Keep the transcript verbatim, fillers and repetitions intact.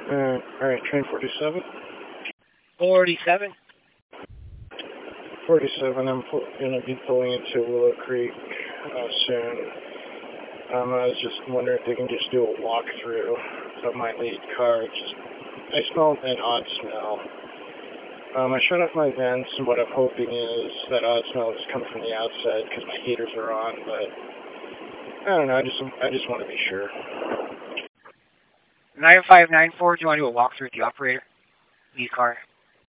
Uh, alright, train forty-seven. forty-seven. forty-seven, I'm going to be pulling into Willow Creek uh, soon. Um, I was just wondering if they can just do a walkthrough of my lead car. Just, I smell an odd smell. Um, I shut off my vents, and what I'm hoping is that odd smell is coming from the outside because my heaters are on, but I don't know, I just, I just want to be sure. nine five nine four, do you want to do a walkthrough with the operator? Lead car.